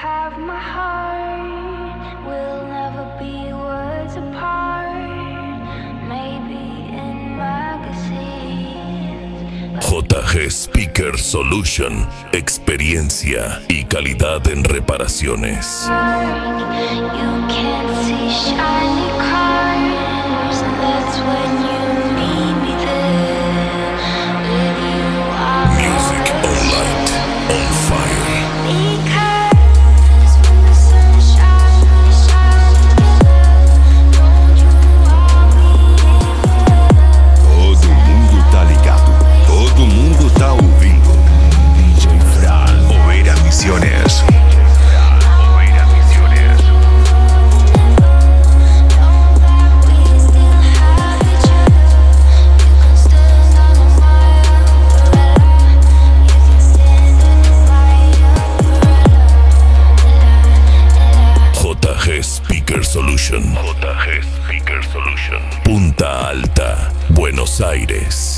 have my heart. We'll never be words apart. Maybe in magazines. JG Speaker Solution. Experiencia y calidad en reparaciones. You can't see shiny cars. That's when you need me there. With you Music on light, on fire. because when the sun shines, we shine together. Don't you all be Todo mundo tá ligado, todo mundo tá ouvindo. DJ Fran, Oveira Misiones. JG Speaker Solution. JG Speaker Solution. Punta Alta, Buenos Aires.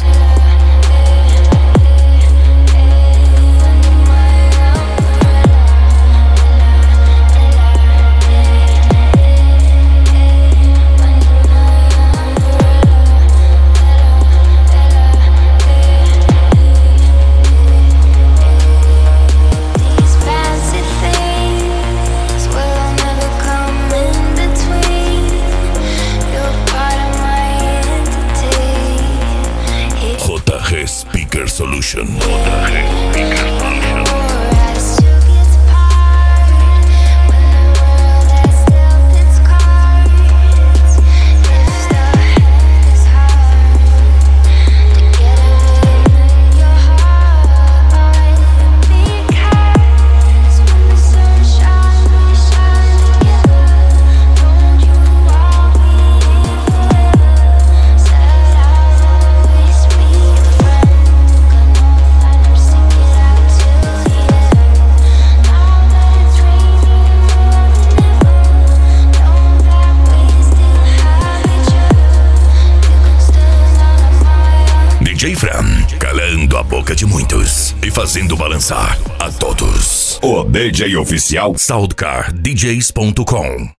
these fancy things will never come in between. You're part of my entity. JG Speaker Solution. JG Speaker Solution. As two gets apart, when the world has dealt its cards. If the hand is hard, together we'll make your heart. Because when the sun shines, we shine together. Don't you all be here forever. Said I'll always be your friend. Gonna let her sing it out till the end. Now that it's raining more than ever, know that we still have each other. You can stand under my DJ Fran, calando a boca de muitos e fazendo balançar a todos. O DJ oficial SoundCardDJs.com